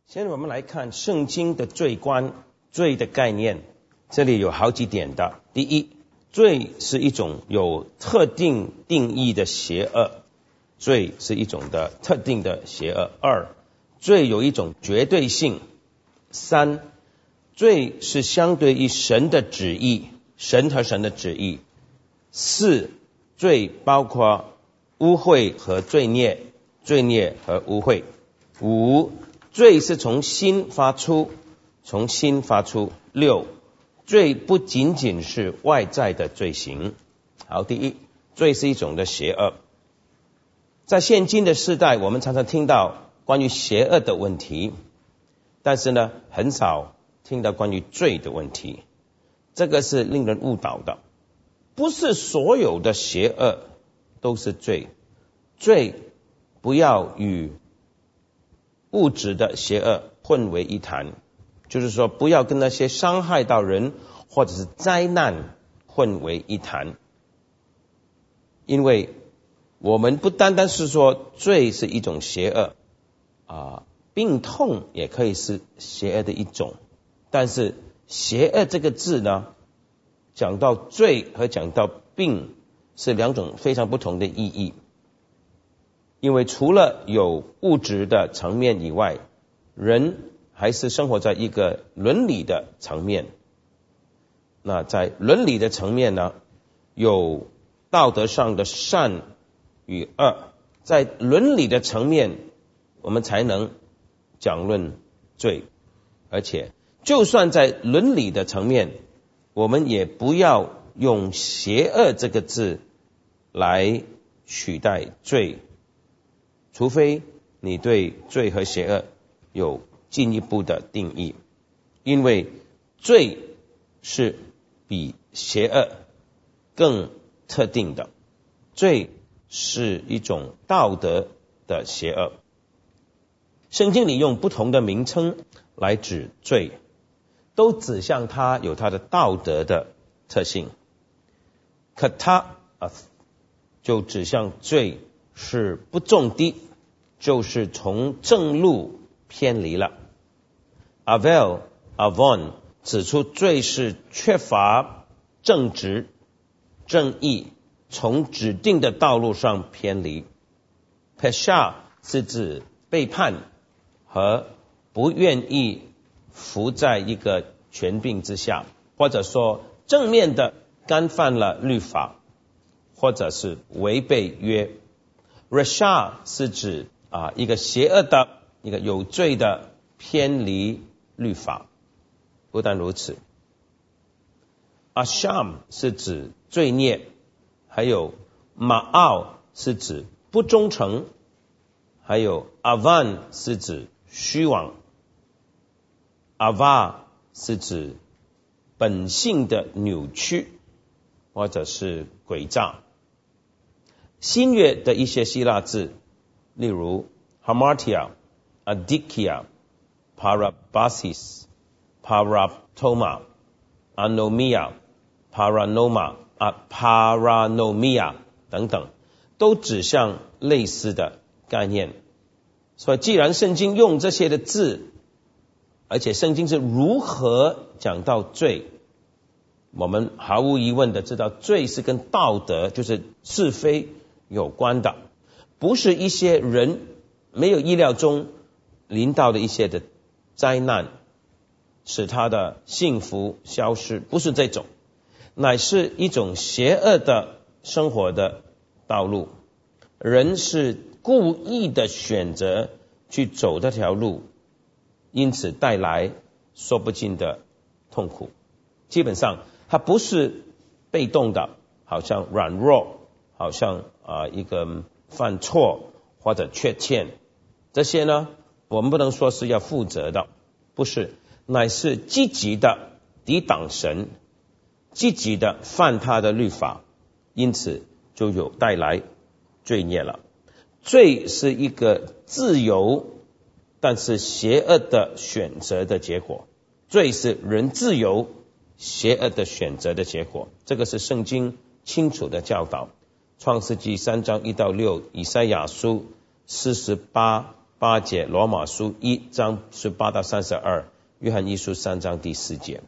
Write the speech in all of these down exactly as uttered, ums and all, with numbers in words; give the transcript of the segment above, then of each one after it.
现在我们来看圣经的罪观，罪的概念，这里有好几点的。第一，罪是一种有特定定义的邪恶，罪是一种的特定的邪恶。二，罪有一种绝对性。三，罪是相对于神的旨意，神和神的旨意。四，罪包括污秽和罪孽，罪孽和污秽。五，罪是从心发出，从心发出。六，罪不仅仅是外在的罪行。好，第一，罪是一种的邪恶。在现今的世代，我们常常听到关于邪恶的问题，但是呢，很少听到关于罪的问题，这个是令人误导的。不是所有的邪恶都是罪，罪不要与物质的邪恶混为一谈，就是说不要跟那些伤害到人或者是灾难混为一谈。因为我们不单单是说罪是一种邪恶啊，病痛也可以是邪恶的一种，但是邪恶这个字呢，讲到罪和讲到病是两种非常不同的意义。因为除了有物质的层面以外，人还是生活在一个伦理的层面。那在伦理的层面呢，有道德上的善与恶，在伦理的层面我们才能讲论罪。而且就算在伦理的层面，我们也不要用邪恶这个字来取代罪，除非你对罪和邪恶有进一步的定义。因为罪是比邪恶更特定的，罪是一种道德的邪恶。圣经里用不同的名称来指罪，都指向它有它的道德的特性。kata 就指向罪是不中的，就是从正路偏离了。avel avon 指出罪是缺乏正直正义，从指定的道路上偏离。pesha 是指背叛和不愿意服在一个权柄之下，或者说正面的干犯了律法，或者是违背约。rasha 是指啊一个邪恶的一个有罪的偏离律法。不但如此， asham 是指罪孽，还有 ma'al 是指不忠诚，还有 avan 是指虚妄， ava 是指本性的扭曲或者是诡诈。新约的一些希腊字，例如 hamartia adikia parabasis paraptoma anomia paranoma paranomia 等等，都指向类似的概念。所以既然圣经用这些的字，而且圣经是如何讲到罪，我们毫无疑问的知道罪是跟道德，就是是非有关的，不是一些人没有意料中临到的一些的灾难使他的幸福消失，不是这种，乃是一种邪恶的生活的道路。人是故意的选择去走这条路，因此带来说不尽的痛苦。基本上它不是被动的，好像软弱，好像啊、呃、一个犯错或者缺欠，这些呢我们不能说是要负责的，不是，乃是积极的抵挡神，积极的犯他的律法，因此就有带来罪孽了。罪是一个自由但是邪恶的选择的结果，罪是人自由邪恶的选择的结果，这个是圣经清楚的教导。创世纪三章一到六，以赛亚书四十八八节，罗马书一章十八到三十二，约翰一书三章第四节。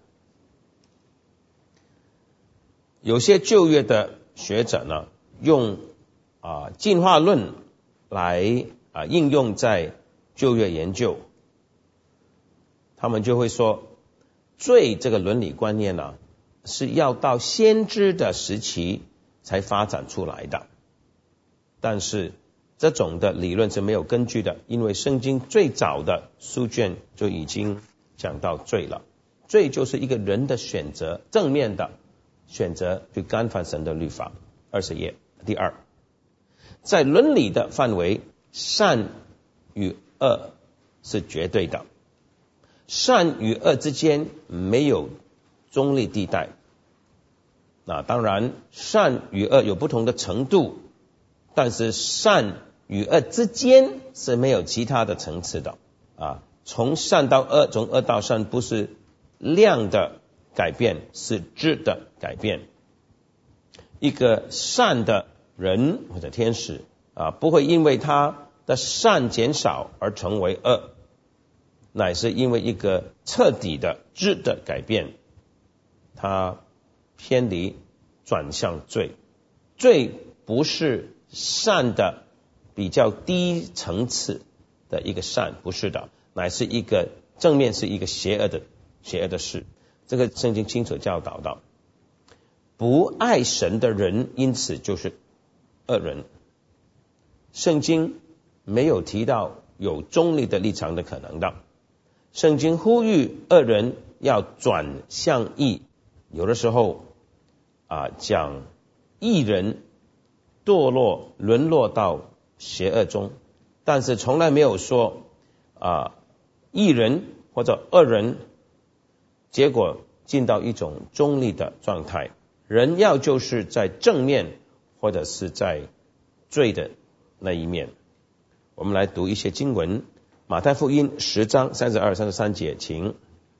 有些旧约的学者呢，用啊进化论来啊应用在旧约研究，他们就会说，罪这个伦理观念呢，是要到先知的时期才发展出来的。但是这种的理论是没有根据的，因为圣经最早的书卷就已经讲到罪了。罪就是一个人的选择，正面的选择去干犯神的律法。二十页，第二，在伦理的范围，善与恶是绝对的，善与恶之间没有中立地带。那当然，善与恶有不同的程度，但是善与恶之间是没有其他的层次的啊。从善到恶，从恶到善，不是量的改变，是质的改变。一个善的人或者天使啊，不会因为他的善减少而成为恶，乃是因为一个彻底的质的改变，他偏离转向罪。罪不是善的比较低层次的一个善，不是的，乃是一个正面是一个邪恶的邪恶的事。这个圣经清楚教导到，不爱神的人因此就是恶人。圣经没有提到有中立的立场的可能的，圣经呼吁恶人要转向义，有的时候啊讲义人堕落沦落到邪恶中，但是从来没有说啊义人或者恶人结果进到一种中立的状态。人要就是在正面或者是在罪的那一面。我们来读一些经文，马太福音十章三十二、三十三节，请。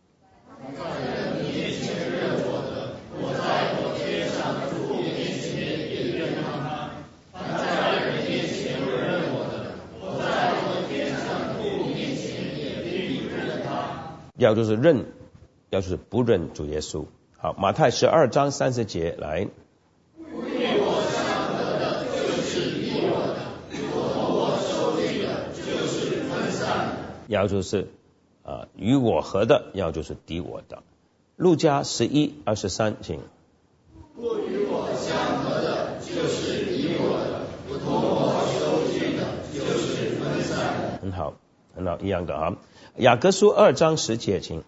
要就是认，要就是不认主耶稣。好，马太十二章三十节来。 不与我相合的，就是敌我的；如同我收据的，就是分散的。 要就是啊、呃，与我合的，要就是敌我的。路加十一二十三，请。 不与我相合的，就是敌我的；如同我收据的，就是分散的。 很好，很好，一样的啊。雅各书二章十节，请。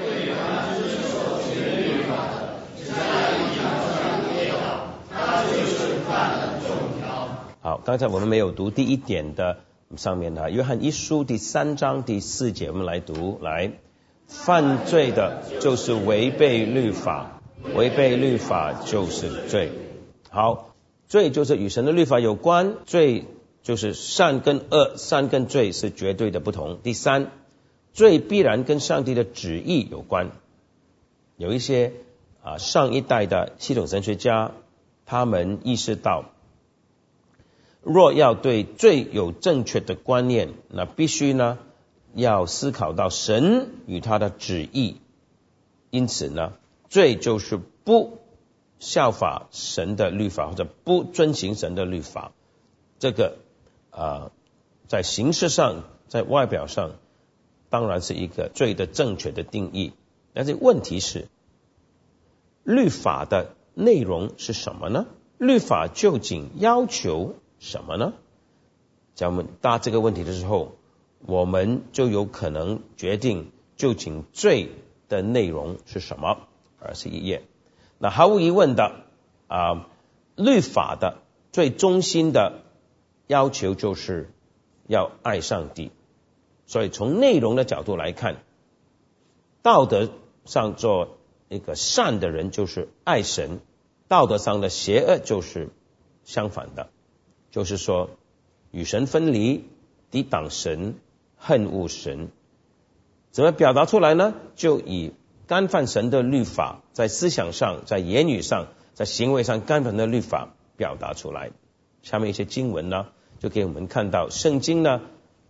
好，刚才我们没有读第一点的上面的约翰一书第三章第四节，我们来读。来，犯罪的就是违背律法，违背律法就是罪。好，罪就是与神的律法有关，罪就是善跟恶，善跟罪是绝对的不同。第三，罪必然跟上帝的旨意有关。有一些啊上一代的系统神学家，他们意识到，若要对罪有正确的观念，那必须呢要思考到神与他的旨意。因此呢，罪就是不效法神的律法，或者不遵行神的律法。这个啊、呃，在形式上，在外表上，当然是一个罪的正确的定义。但是问题是，律法的内容是什么呢？律法究竟要求什么呢？在我们答这个问题的时候，我们就有可能决定究竟罪的内容是什么。二十一页，那毫无疑问的啊、呃，律法的最中心的要求就是要爱上帝。所以从内容的角度来看，道德上做一个善的人就是爱神，道德上的邪恶就是相反的，就是说与神分离，抵挡神，恨恶神。怎么表达出来呢？就以干犯神的律法，在思想上，在言语上，在行为上干犯的律法表达出来。下面一些经文呢，就给我们看到圣经呢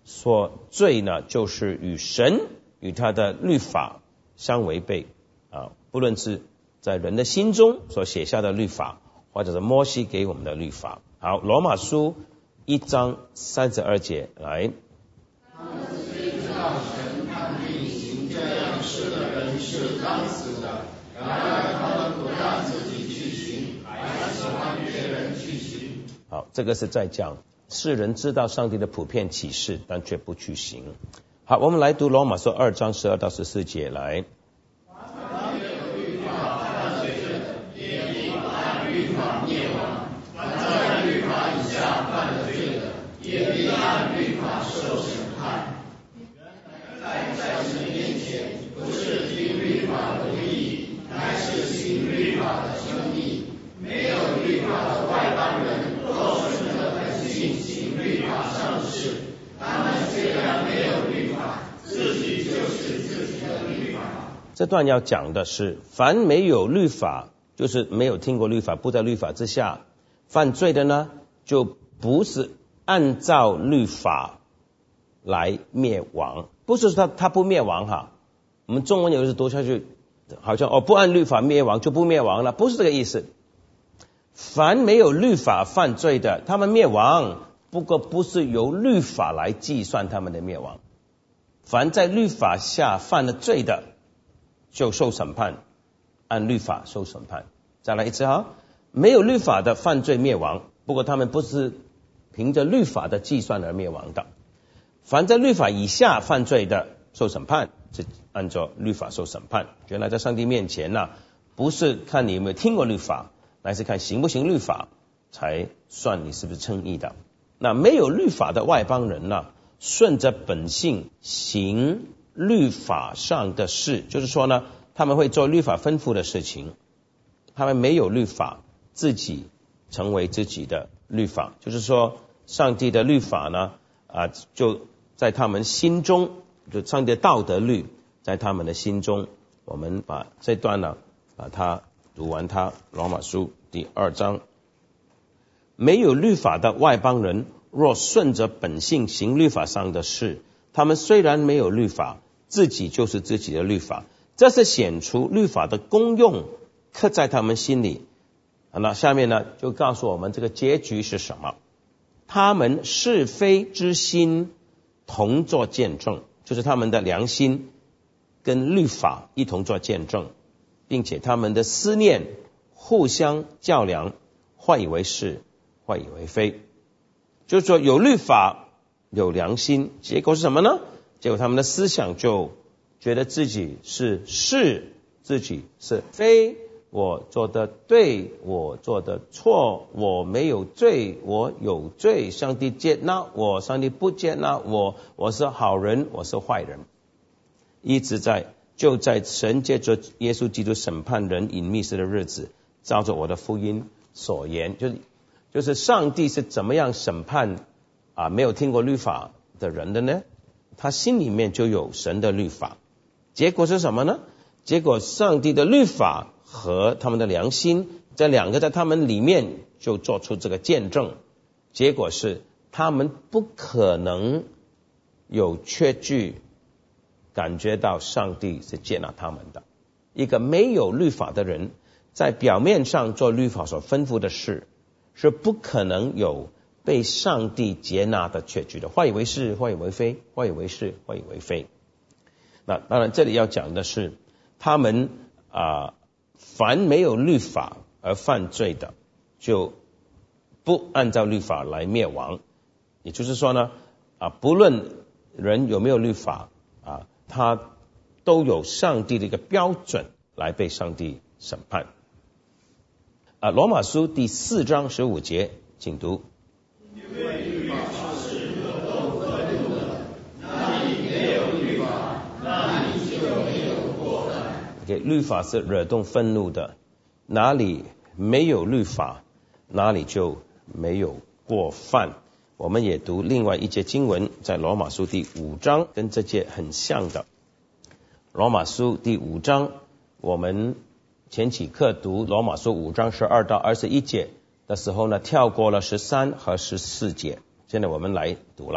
说罪呢，就是与神与他的律法相违背啊，不论是在人的心中所写下的律法，或者是摩西给我们的律法。好，罗马书一章三十二节来。 他们虽知道神判定行这样事的人是当死的，然而他们不让自己去行，还喜欢别人去行。 好，这个是在讲世人知道上帝的普遍启示，但却不去行。好，我们来读罗马书二章十二到十四节来。 凡没有律法犯罪的，也必按律法灭亡；凡在律法以下犯了罪的，也必按律法受审判。原来在神面前，不是听律法的不义，乃是行律法的称义。没有律法的外邦人，若顺着本性行律法上的事，他们虽然没有律法，自己就是自己的律法。 这段要讲的是，凡没有律法，就是没有听过律法，不在律法之下犯罪的呢，就不是按照律法来灭亡。不是说他他不灭亡哈，我们中文有时读下去好像哦不按律法灭亡就不灭亡了，不是这个意思。凡没有律法犯罪的，他们灭亡，不过不是由律法来计算他们的灭亡。凡在律法下犯了罪的，就受审判，按律法受审判。再来一次哈，没有律法的犯罪灭亡，不过他们不是凭着律法的计算而灭亡的。凡在律法以下犯罪的受审判，是按照律法受审判。原来在上帝面前呢、啊，不是看你有没有听过律法，乃是看行不行律法才算你是不是称义的。那没有律法的外邦人呢、啊，顺着本性行律法上的事，就是说呢，他们会做律法吩咐的事情，他们没有律法，自己成为自己的律法，就是说上帝的律法呢啊，就在他们心中，就上帝的道德律在他们的心中。我们把这段呢把它读完它。罗马书第二章，没有律法的外邦人，若顺着本性行律法上的事，他们虽然没有律法，自己就是自己的律法。这是显出律法的功用刻在他们心里。那下面呢就告诉我们这个结局是什么。他们是非之心同作见证，就是他们的良心跟律法一同做见证，并且他们的思念互相较量，坏以为是，坏以为非。就是说有律法有良心，结果是什么呢？结果他们的思想就觉得自己是是，自己是非，我做的对，我做的错，我没有罪，我有罪，上帝接纳我，上帝不接纳我，我是好人，我是坏人。一直在就在神借着耶稣基督审判人隐秘时的日子，照着我的福音所言，就是就是上帝是怎么样审判啊没有听过律法的人的呢？他心里面就有神的律法。结果是什么呢？结果上帝的律法和他们的良心，这两个在他们里面就做出这个见证。结果是他们不可能有确据感觉到上帝是接纳他们的。一个没有律法的人，在表面上做律法所吩咐的事，是不可能有被上帝接纳的确据的。坏以为是，坏以为非，坏以为是，坏以为非。那当然这里要讲的是，他们啊、呃，凡没有律法而犯罪的，就不按照律法来灭亡。也就是说呢，啊，不论人有没有律法啊，他都有上帝的一个标准来被上帝审判。啊，罗马书第四章十五节，请读。 因为律法是惹动愤怒的，那里没有律法，那里就没有过犯。 Okay, 律法是惹动愤怒的，哪里没有律法，哪里就没有过犯。我们也读另外一节经文，在罗马书第五章，跟这节很像的。罗马书第五章，我们前几课读罗马书五章十二到二十一节的时候呢，跳过了十三和十四节。现在我们来读了。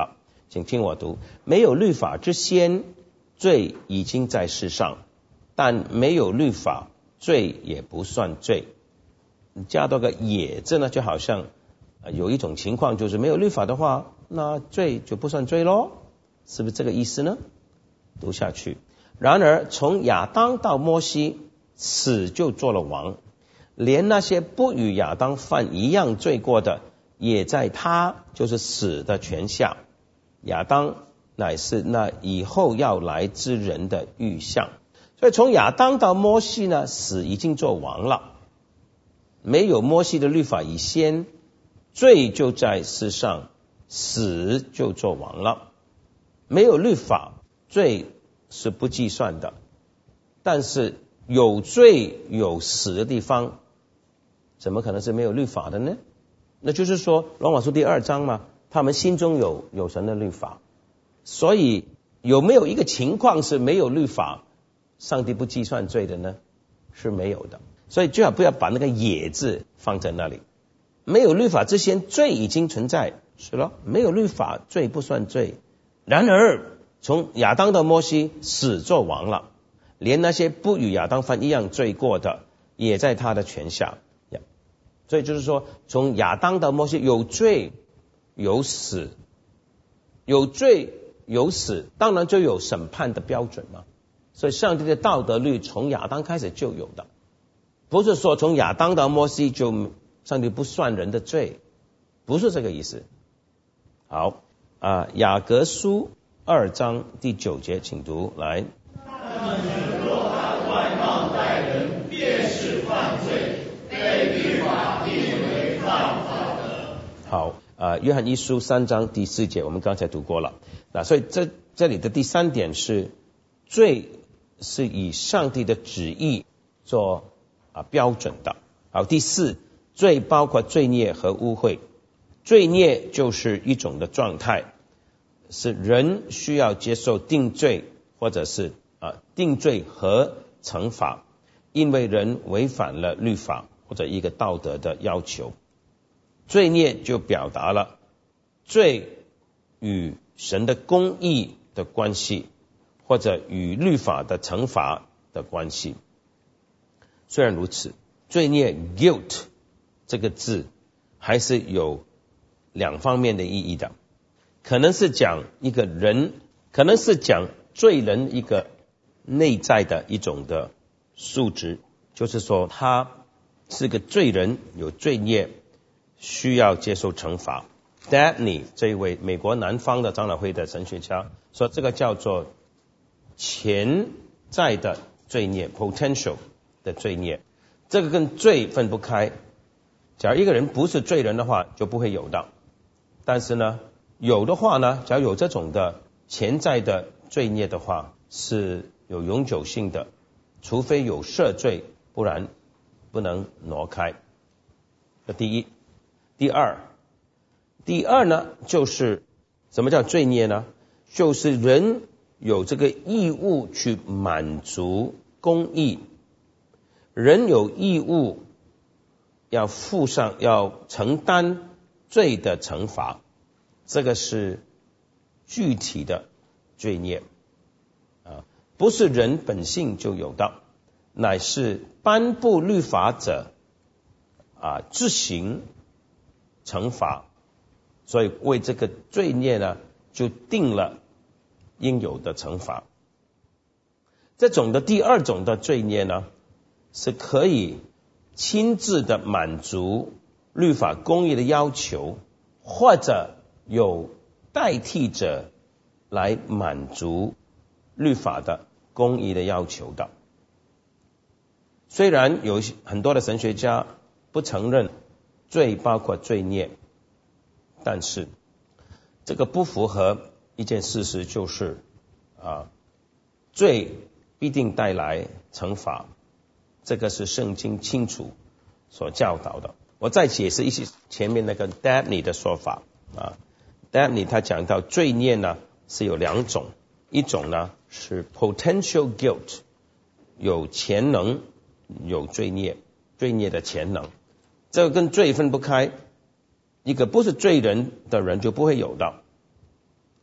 请听我读：没有律法之先，罪已经在世上，但没有律法，罪也不算罪。加多个也字呢，就好像有一种情况，就是没有律法的话，那罪就不算罪咯，是不是这个意思呢？读下去。然而从亚当到摩西，死就做了王，连那些不与亚当犯一样罪过的，也在他就是死的权下。亚当乃是那以后要来之人的预像。所以从亚当到摩西呢，死已经做王了。没有摩西的律法以先，罪就在世上，死就做王了。没有律法，罪是不计算的。但是有罪有死的地方，怎么可能是没有律法的呢？那就是说罗马书第二章嘛，他们心中有有神的律法。所以有没有一个情况是没有律法，上帝不计算罪的呢？是没有的。所以最好不要把那个也字放在那里。没有律法之前，罪已经存在，是咯，没有律法，罪不算罪。然而从亚当到摩西，死做王了，连那些不与亚当犯一样罪过的，也在他的权下。所以就是说，从亚当到摩西，有罪有死，有罪有死，当然就有审判的标准嘛。所以上帝的道德律从亚当开始就有的，不是说从亚当到摩西就上帝不算人的罪，不是这个意思。好啊，雅各书二章第九节，请读来。 但是若按外貌待人，便是犯罪，被律法定为犯法的。 好啊，约翰一书三章第四节，我们刚才读过了。那所以这这里的第三点是，罪是以上帝的旨意做啊标准的。好，第四，罪包括罪孽和污秽。罪孽就是一种的状态，是人需要接受定罪，或者是啊定罪和惩罚，因为人违反了律法或者一个道德的要求。罪孽就表达了罪与神的公义的关系，或者与律法的惩罚的关系。虽然如此，罪孽 guilt 这个字还是有两方面的意义的，可能是讲一个人，可能是讲罪人一个内在的一种的素质，就是说他是个罪人，有罪孽，需要接受惩罚。Dabney 这一位美国南方的长老会的神学家说，这个叫做潜在的罪孽 potential 的罪孽，这个跟罪分不开。假如一个人不是罪人的话，就不会有的。但是呢，有的话呢，假如有这种的潜在的罪孽的话，是有永久性的，除非有赦罪，不然不能挪开。这第一。第二，第二呢，就是什么叫罪孽呢？就是人有这个义务去满足公义，人有义务要负上，要承担罪的惩罚，这个是具体的罪孽啊，不是人本性就有的，乃是颁布律法者啊执行惩罚，所以为这个罪孽呢，就定了应有的惩罚。这种的第二种的罪孽呢，是可以亲自的满足律法公义的要求，或者有代替者来满足律法的公义的要求的。虽然有很多的神学家不承认罪包括罪孽，但是这个不符合一件事实，就是啊，罪必定带来惩罚，这个是圣经清楚所教导的。我再解释一些前面那个 Dabney 的说法啊 ，Dabney 他讲到罪孽呢是有两种，一种呢是 potential guilt， 有潜能有罪孽，罪孽的潜能。这个跟罪分不开，一个不是罪人的人就不会有的。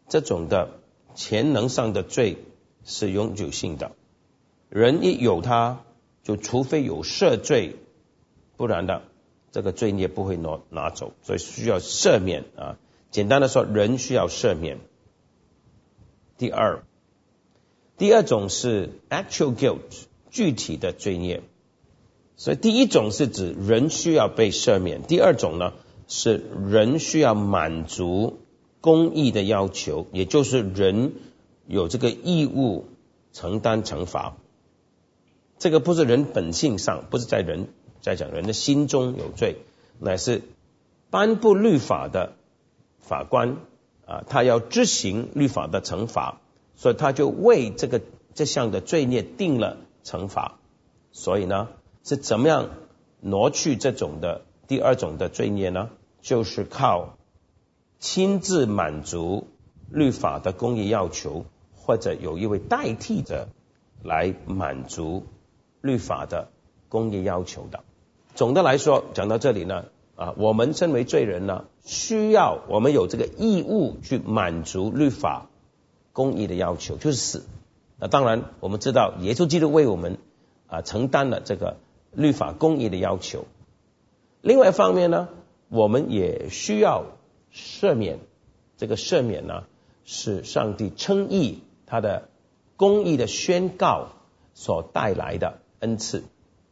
这种的潜能上的罪是永久性的，人一有它，就除非有赦罪，不然的这个罪孽不会拿拿走，所以需要赦免啊。简单的说，人需要赦免。第二，第二种是 actual guilt， 具体的罪孽。所以第一种是指人需要被赦免，第二种呢是人需要满足公义的要求，也就是人有这个义务承担惩罚。这个不是人本性上，不是在人在讲人的心中有罪，乃是颁布律法的法官啊，他要执行律法的惩罚，所以他就为这个这项的罪孽定了惩罚。所以呢，是怎么样挪去这种的第二种的罪孽呢？就是靠亲自满足律法的公义要求，或者有一位代替者来满足律法的公义要求的。总的来说，讲到这里呢，啊，我们身为罪人呢，需要我们有这个义务去满足律法公义的要求，就是死。那当然，我们知道耶稣基督为我们啊承担了这个律法公义的要求。另外一方面呢，我们也需要赦免。这个赦免呢，是上帝称义他的公义的宣告所带来的恩赐。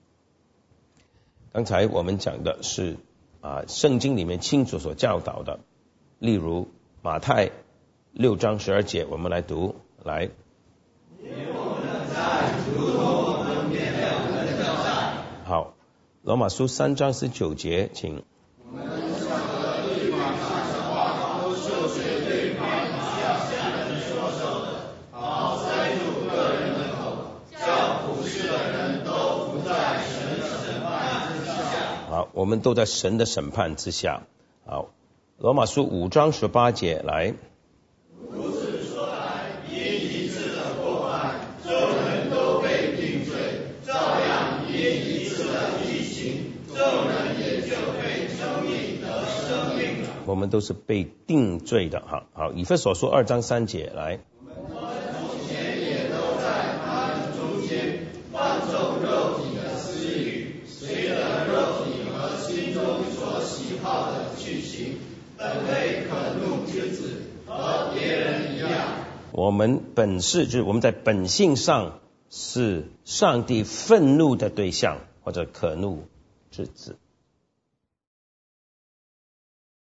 刚才我们讲的是啊，圣经里面清楚所教导的，例如马太六章十二节，我们来读，来。好，罗马书三章十九节，请。好，我们都在神的审判之下。好，罗马书五章十八节，来。 如此说来，因一次的过犯，众人都被定罪，照样因一次的义行，众人也就被称义得生命了。 我们都是被定罪的。好，好，以弗所书二章三节，来。我们本是就是我们在本性上是上帝愤怒的对象，或者可怒之子。